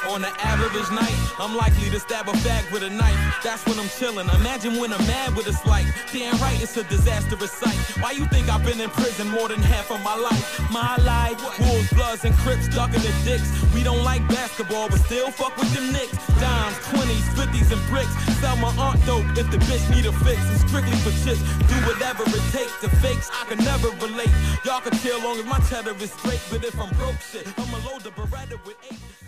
On an average night, I'm likely to stab a fag with a knife. That's when I'm chillin'. Imagine when I'm mad what it's like. Damn right, it's a disastrous sight. Why you think I've been in prison more than half of my life? My life, Wolves, Bloods, and Crips ducking the dicks. We don't like basketball, but still fuck with them Knicks. Dimes, 20s, 50s, and bricks. Sell my aunt dope if the bitch need a fix. It's strictly for chicks. Do whatever it takes. The fakes, I can never relate. Y'all can chill long as my cheddar is straight. But if I'm broke shit, I'ma load the Beretta with 8.